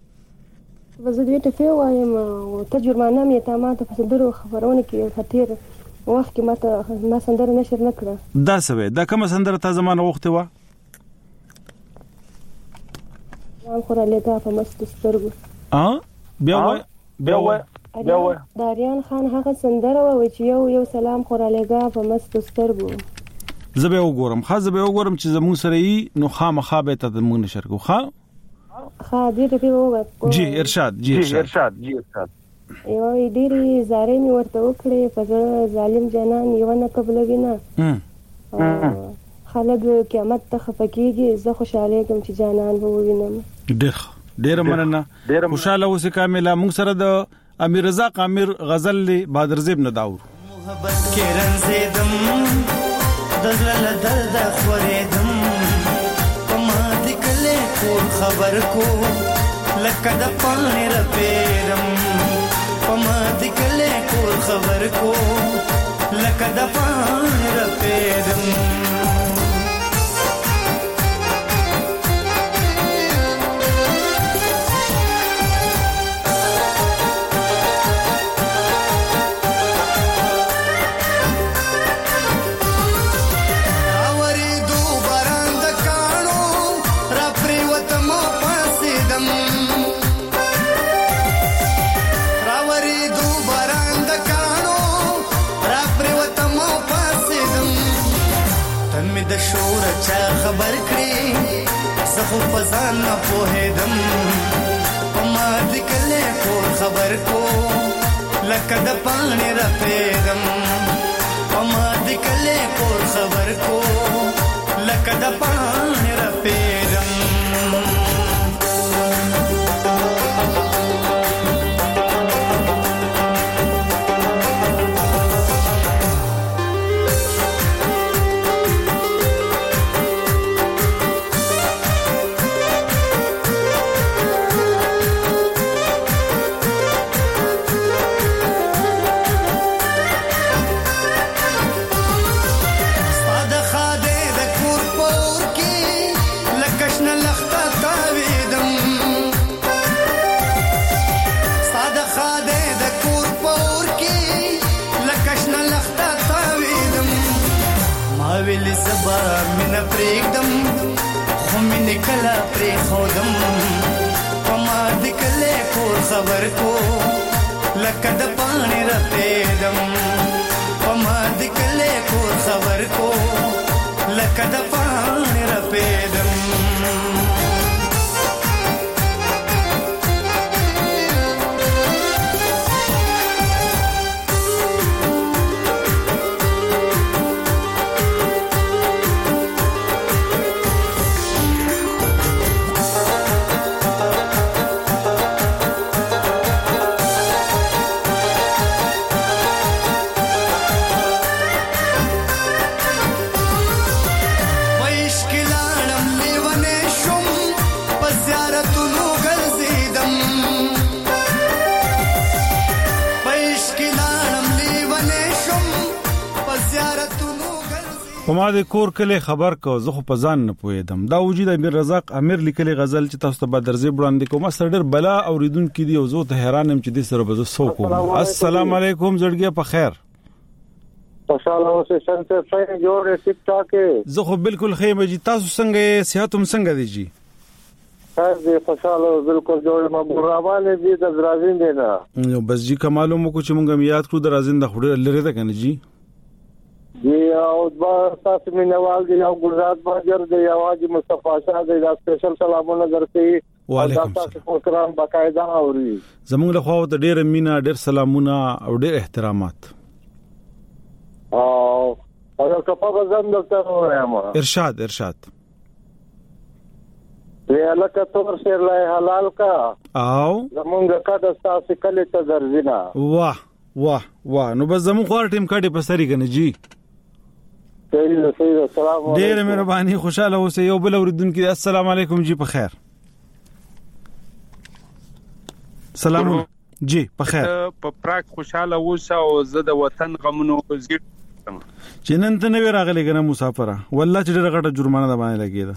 وزه دې ته فيه وایم او ته جرمانه مې ته ما ته فسدرو خبرونه کی خطر وخت کې ماته ما سندره نشر نکړه دا سوي دا کوم سندره ته زمانه وخت و نام خو را لګا په مست سترګو ا بیا وای بیا وای داریان خان هغه سندره و چې یو یو سلام خو را لګا په مست سترګو زه به وګورم خا زه به وګورم چې زمون سره یې نو خامخا به ته مونږ نشر کو خا خا دې ته وګورم جی ارشاد جی ارشاد جی ارشاد یو ډېری زارې می ورته وکړې په ظالم جنان یو نه قبلوي نه خلک قیامت ته خفقېږي زه خوشاله کوم چې جانان به ووینم ډېر ډېر مننه خوشاله اوسې کامله موږ سره د امیر رضا قامر غزل لی بادر زیب نه داور محبت کې رنزیدم دزل درد خوریدم پما د کله کور خبر کو لکه د پانی رپیرم پما د کله کور خبر کو لکه د پانی رپیرم د شور چا خبر کړي زخو فزان نه پوهېدم پما د کله کور خبر کو لکه د پانی رپېدم پما د کله کور خبر کو لکه د پانی رپېدم اویل سبا مینا پرېږدم خو مینې کله پرېښودم په ما د کلی کور خبر کو لکه د پاڼې رپېدم په ما د کلی کور خبر کو لکه د پاڼې رپېدم په ما د کور کلی خبر کو زه خو په ځان نه پوهېدم. دا وجود امیر رزاق امیر لیکلي غزل چې تاسو ته به درځي وړاندې کوم. سره ډېر بلا اوریدونکي دي او زه ته حیران یم چې دې سره به زه څه کوم. السلام علیکم زړګیه په خیر. خوشاله اوسې څنګه څنګه جوړې ټیک ټاک زه خو بالکل ښه یم جی. تاسو څنګه صحت هم څنګه دی جی؟ خیر دی خوشاله بالکل جوړ ما ګورابانې دي د درازین دی نه نو بس جی کمالو مو کو چې مونږ یاد کړو درازین د خړې لري ده کنه جی جی او با تاسو مینوال دي او ګلزاد باجر دی اواز مصطفی شاه دی دا سپیشل سلامونه درته وعلیکم السلام کرام باقاعده اوري زموږ له خوا ته ډېر مینا ډېر سلامونه او ډېر احترامات او او کپا بزن دکتر وایم ارشاد ارشاد ویاله کتور سیر لای حلال کا او زمونږ کډه تاسو کله ته درځینا واه واه واه نو بس زموږ خور ټیم کډه په سری کنه جی صحیح صحیح السلام علیکم ډېر مهرباني خوشاله اوسئ یو بل اوریدونکو السلام علیکم جی په خیر سلام جی په خیر په پراک خوشاله اوسه او زه د وطن غمونو زیږ چې نن ته نه راغلی کنه مسافره والله چې ډېر غټه جرمانه ده باندې لګیده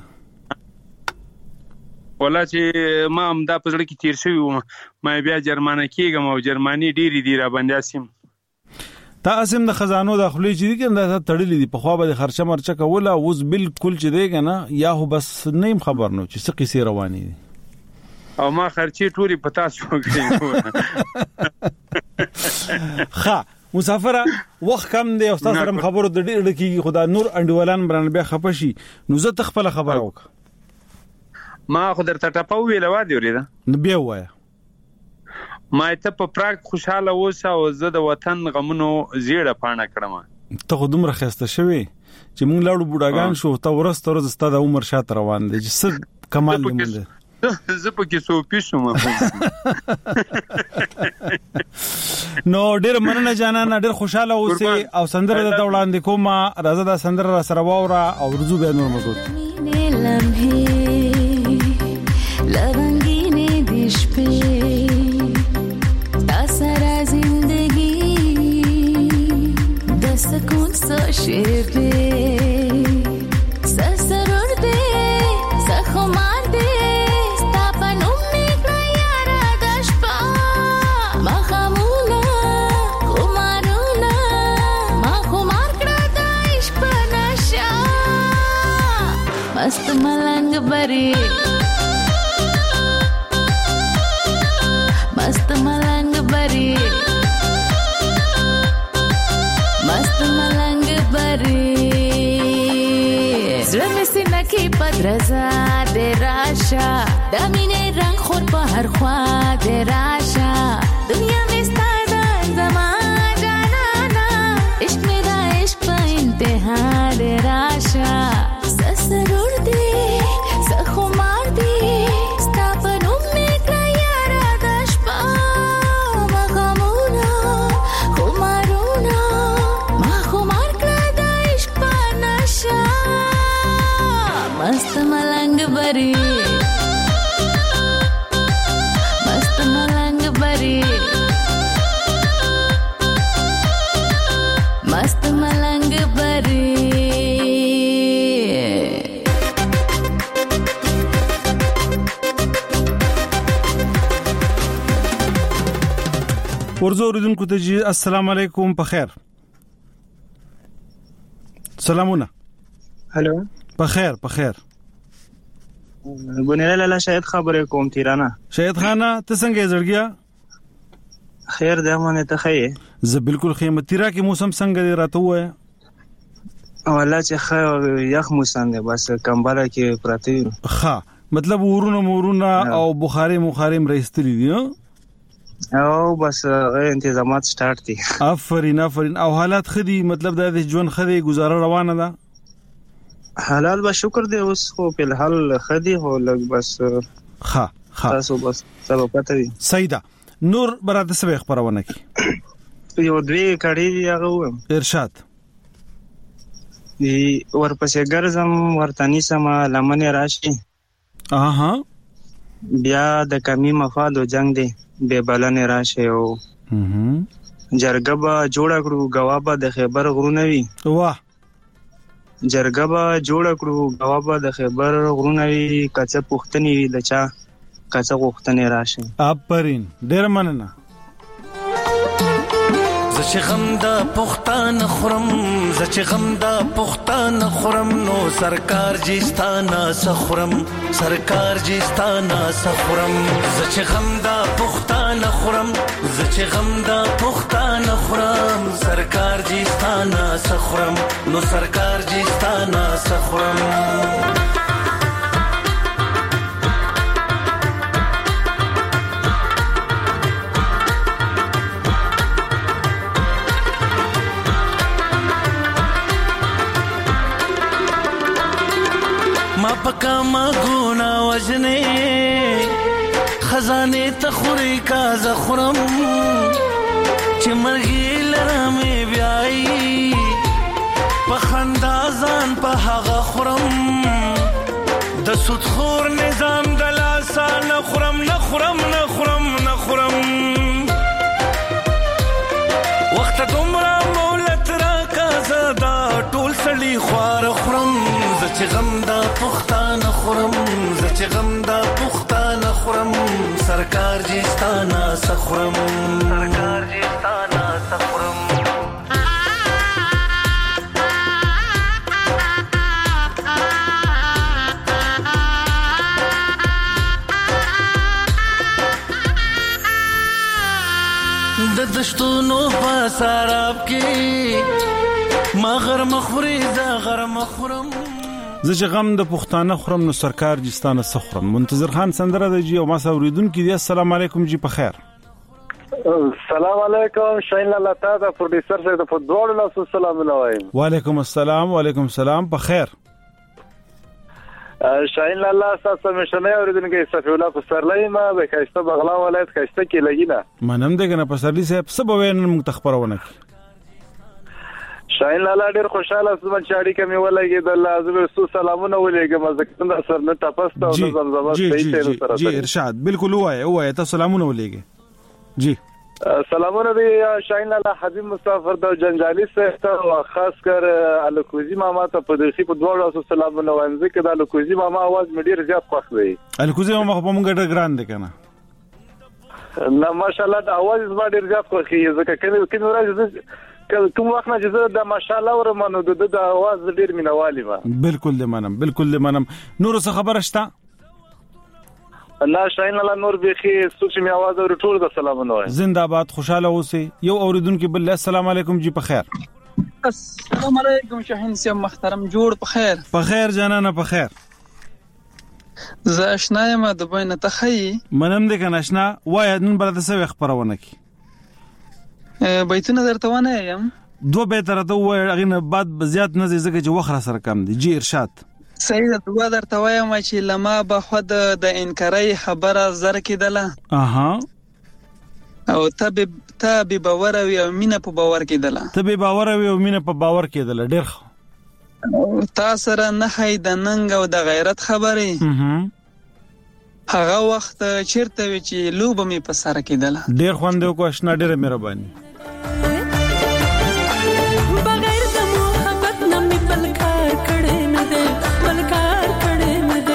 والله چې ما هم دا په ځل کې تیر شوی وم ما بیا جرمانه کېږم او جرمانی ډېری دی را باندې اسیم تا اسیم د خزانو داخلي چې کنه دا تړلې دي په خوا به خرچه مرچه کوله اوس بالکل چې دی کنه یا هو بس نیم خبر نو چې څه قصې روانې دي او ما خرچې ټوري پتا شو کړې ښه مسافره وخت کم دی او تاسو سره خبرو د ډېر دقیقې خدا نور انډولان بران بیا خپشي نو زه تخپل خبر وک ما خو درته ټاپو ویل و دی ورېدا نو بیا وایا ما ته په پراک خوشاله اوسه او زه د وطن غمونو زیړه پاڼه کړم ته خو دومره خسته شوی چې مونږ لاړو بوډاګان شو ته ورسته ورځ ستاسو د عمر شاته روان دي چې څه کمال مونږ زه پکې سو پیښم نو ډېر مننه جانان ډېر خوشاله اوسئ او سندره د وړاندې کوم راځه دا سندره را سره واوره او رجوع به نور مګو لرنگینه دیش پی تا سرا زندگی دست کن سا شیر پی سا سرور دی سا خمار دی ستا پنوم نکلا یارا داش پا ما خمونا خمارونا ما خمار کرا دا عشق پا نشا مست ملنگ بری मस्त मलंग बरी मस्त मलंग बरी زړه سي نکي پدرزا د راشا د مینې رنگ خور په هر خوا د راشا دنیا مستا د زما جانانا عشق مې دا عشق په انتها د راشا سسرور دی سخمار دی ستا په نوم نکړه मस्त मलंग बरी मस्त मलंग बरी मस्त मलंग बरी ورزو اوریدونکو ته جی السلام علیکم په خیر سلامونه هلو په خیر په خیر بنیره لاله شاید خبرې کوم تیرانه شاید خانه ته څنګه زړګیا خیر ده مونږ ته خیر زه بالکل خیر تیرا کې موسم څنګه دی راته وای والله چې خیر یخ موسم دی بس کمبله کې پراته یو ښه مطلب ورونه مورونه او بخاری مخاریم رئیستلی دی او بس انتظامات سٹارټ دي افرین افرین او حالات خدي مطلب د ژوند خدي گزاره روانه ده حلال به شکر دی اوس خو په الحال خدي هو لګ بس ها ها تاسو بس سبا پته وي سیدا نور براته سبه خبرونه کی یو دوی کړي هغه ارشاد ای ورپسې ګرځم ورتنی سما لمنه راشي اها بیا د کمی مفاد او جنگ دی به بلنه راشه او جرګه به جوړ کړو غوابه د خیبر غرونه وی واه جرګه به جوړ کړو غوابه د خیبر غرونه وی کڅه پښتنی وی د چا کڅه غوښتنه راشه اپرین ډیر مننه زچ غم دا پختان خورم زچ غم دا پختان خورم نو سرکار جستانا سخورم سرکار جستانا سخورم زچ غم دا پختان خورم زچ غم دا پختان خورم سرکار جستانا سخورم نو سرکار جستانا سخورم ما پکا ما گونا وجنے خزانے تخوری کا زخرم چمرگی لرمی بیائی پخندازان پا حغا خورم د سود خور نظام دلاسا نخورم نخورم نخورم نخورم وقت دمرا مولت را کازدا ټول سړي خوار خورم زچ غم دا پختان خورم زچ غم دا پختان خورم سرکار جستانا سخورم سرکار جستانا سخورم د دشتونو په سراب کې مغر مخوري ز غر مخورم زه چې غم د پښتانه خورم نو سرکار جستانه سخورم منتظر خان سندره د جی او ما سوریدونکو دی السلام علیکم جی په خیر السلام علیکم شاین لاله تا د پروډوسر سره د فوټبال له السلام علیکم وعلیکم السلام وعلیکم السلام په خیر شاین لاله تاسو مشنه اوریدونکو صفی الله پسرلی ما به کاشته بغلا ولایت کاشته کې لګینا منم دغه پسرلی صاحب سبا وین متخبرونه شاین لاله ډیر خوشاله سم چې اړیکه مې ولګي د لازم رسول سلامونه ولېګم ځکه دا سر نه تاسو ته د زمزمه صحیح سره جی ارشاد بالکل وای وای تاسو سلامونه ولېګي جی سلامونه دی شاین لاله حبیب مسافر د جنجالي سره او خاص کر الکوزی ماما ته په دې په دوه رسول سلامونه وایم ځکه د الکوزی ماما आवाज مې ډیر زیات خوښ دی الکوزی ماما په موږ ډیر ګران دی کنه نه ماشاءالله د आवाज زما ډیر زیات خوښ دی ځکه کله کله راځي کوم وخت نه چې د ماشاءالله ورمنو د د आवाज ډیر مینوالي ما بالکل دې منم بالکل دې منم نور څه خبره شته الله شاین الله نور بخي سوچ می आवाज او ټول د سلامونه وای زنده‌باد خوشاله اوسئ یو اوریدونکو بل السلام علیکم جی په خیر السلام علیکم شاهین سیم محترم جوړ په خیر په خیر جانانه په خیر زه آشنا یم د بینه تخی منم دې کنه آشنا وای نن بل د سوي خبرونه کی بیتونه درته ونه یم دو به تر ته وای غینه بعد زیات نه زګه چې وخره سره کم دي جی ارشاد سید دغه درته وایم چې لما به خود د انکاري خبره زر کېدله اها او تبه تبه باور او مینه په باور کېدله تبه باور او مینه په باور کېدله ډېر تاسو سره نه هي د ننګ او د غیرت خبرې هغه وخت چیرته وی چې لوب می په سر کېدله ډېر خوند کو آشنا ډېر مهرباني بغیر د محبت نه می بل کار کړي نه ده بل کار کړي نه ده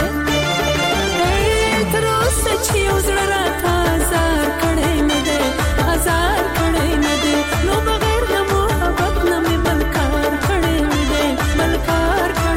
تر اوسه چې وزړه راته هزار کړي نه ده هزار کړي نه ده نو بغیر د محبت نه می بل کار کړي نه ده بل کار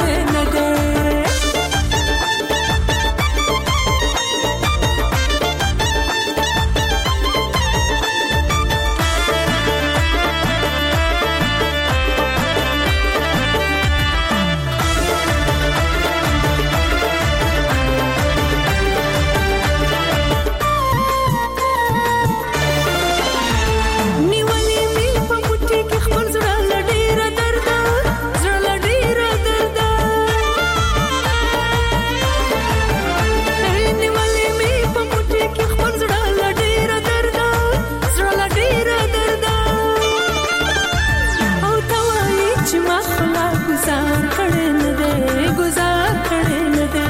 ما خلا گزار کړي نه دې گزار کړي نه دې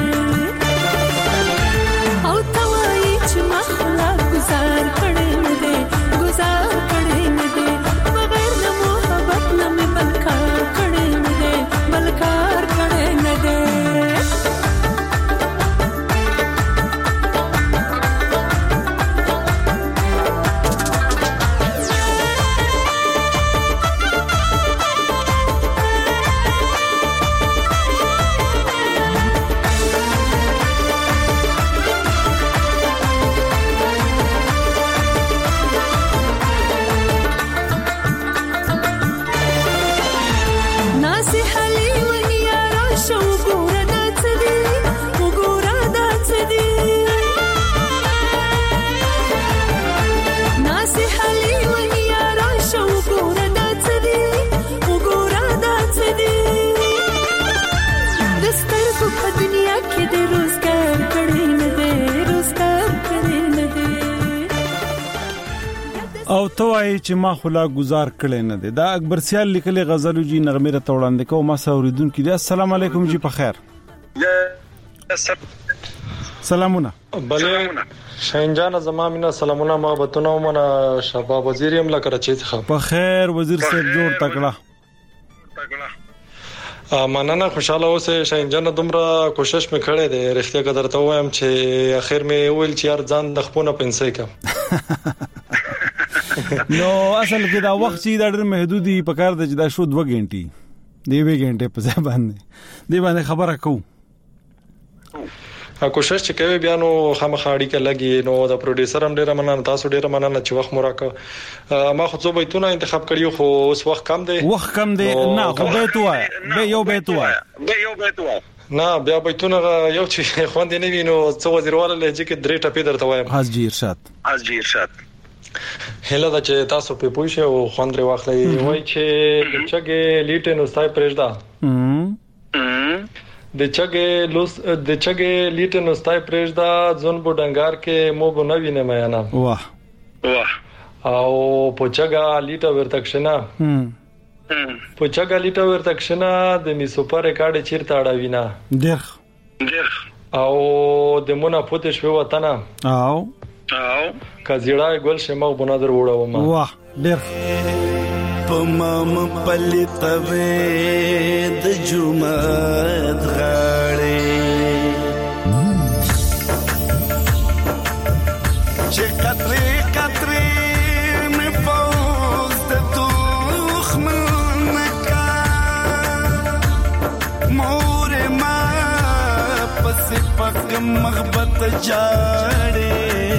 او توای چې ما خلا گزار کړي نه دې گزار کړي نه دې بغیر د محبت نه مې بلکار کړي نه دې بلکار کړي نه دې او توای چې ما خلا گزار کړي نه دي دا اکبر سیال لیکلي غزلو جی نغمه را توړاندې کو ما سوریدونکو دي السلام علیکم جی په خیر سلامونه بله شاهین جان زما مینا سلامونه محبتونه ومنه شباب وزیر هم لکه راچې ښه په خیر وزیر صاحب جوړ تکړه مننه خوشاله اوسه شاهین جان دومره کوشش مې کړې ده رښتیا قدر ته وایم چې اخر مې ویل چې یار ځان د خپونه پنسې کا نو اصل کې دا وخت چې دا ډېر محدودي په کار د جدا شو دوه غنټي دی وی غنټه په ځای باندې دی باندې خبره کوم کوشش چې کوي بیا نو خامخاړي کې لګي نو د پروډوسر هم ډېر مننه تاسو ډېر مننه چې وخت موراکه ما خو څو بیتونه انتخاب کړیو خو اوس وخت کم دی وخت کم دی نه خو بیت وای به یو بیت وای به یو بیت وای نه بیا بیتونه یو چې خوند نه وینو څو وزیرواله لهجه کې درې ټپې درته وایم حاجی ارشاد حاجی ارشاد هله دا چې تاسو په پوښښ او خوندره واخلې وای چې چګه لیټه نو ستای پرېږدا د چګه لوس د چګه لیټه نو ستای پرېږدا ځون بډنګار کې مو بو نه وینم یا نه واه واه او په چګه لیټه ورتښنا هم په چګه لیټه ورتښنا د می سپر ریکارډ چیرته اړوینا ډېر ډېر او د مونږه پوتې شو وطن او او کزیړای ګل شمه بنادر وړو ما واه ډېر پمم پلتوي د جمعه غاړې چې کتري کتري مې پوز د توخ منکا مور ما پس پک محبت جاړې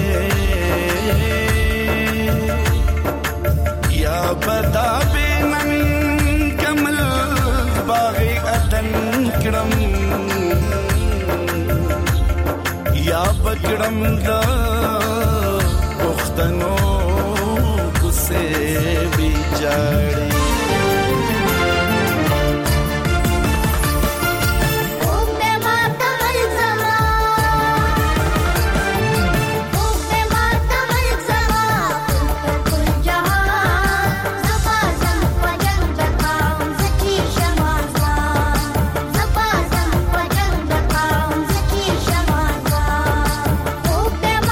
یا بدا بینن کمل باغی اتن کڑم یا بکڑم دا پختنو کسے بھی جاڑی Them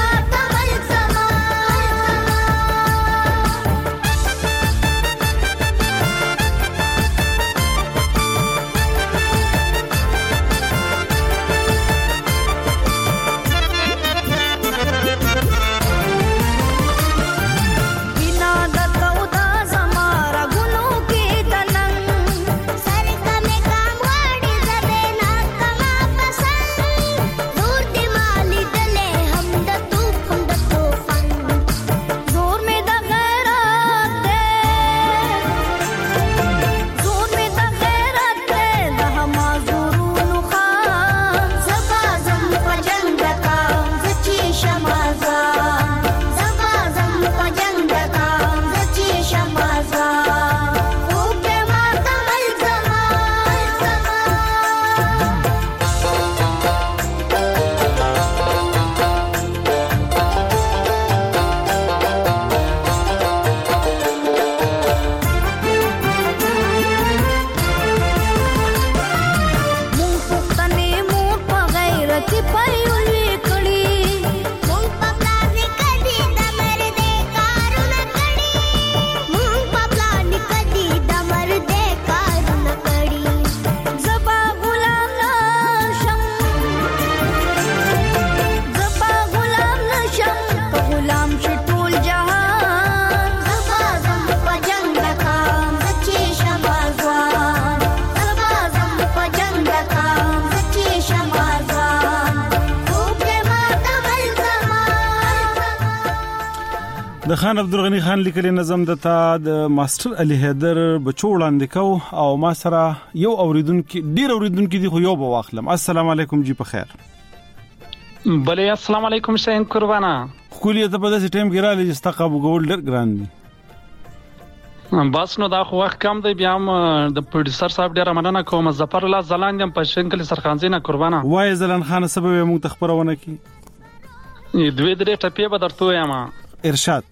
د خان عبدالغنی خان لیکلي نظم د تا د ماستر علي حیدر بچو وړاندې کو او ما سره یو اوریدونکو ډیر اوریدونکو دی خو یو به واخلم. السلام علیکم جی په خیر. بله السلام علیکم شین قربانا. خولي ته په داسې ټیم کې را لې چې تقابو ګول ډیر ګران دي. بس نو دا خو وخت کم دی بیا هم د پروډوسر صاحب ډیره مننه کوم. ظفر الله زلان یم په شنکل سرخانزي نه قربانا. وای زلان خان سبب موږ تخبرونه کی دوی درې ټپې به درته وایم. ارشاد.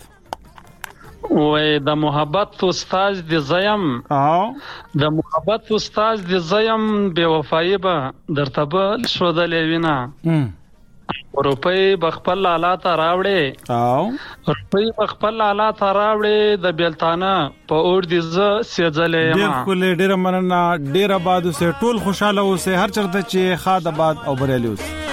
وای د محبت استاد د زیم او د محبت استاد د زیم بے وفایی به درته بل شو د لیوینا روپۍ بخپل لالا ته راوړې او روپۍ بخپل لالا ته راوړې د بیلتانه په اور دي ز سیځلې ما ډېر کول ډېر مننه ډېر آباد اوسه ټول خوشاله اوسه هر چرته چې خاد آباد او بریالي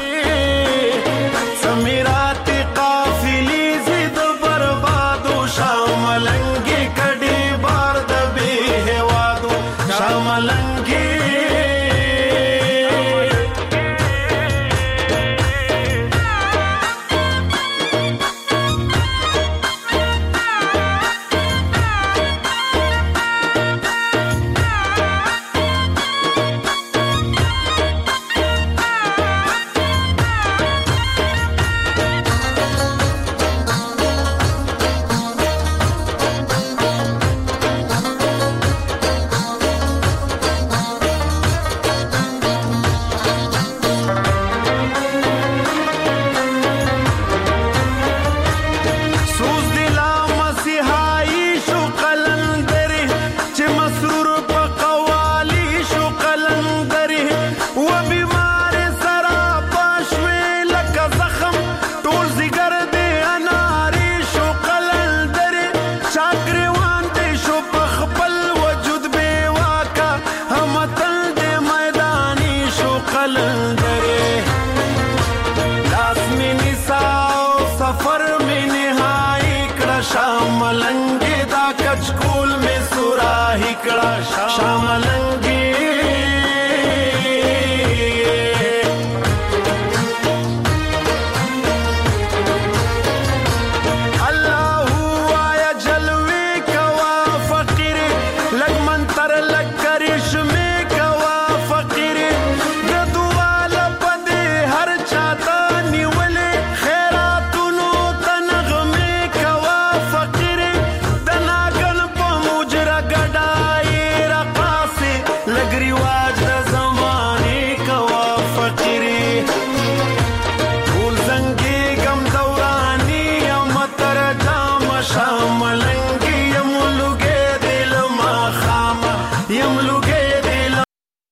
اوسه. سمیرات قافلی زید بربادو شاملنگی کډي بار د به هوادو شاملنگی لګ رواج د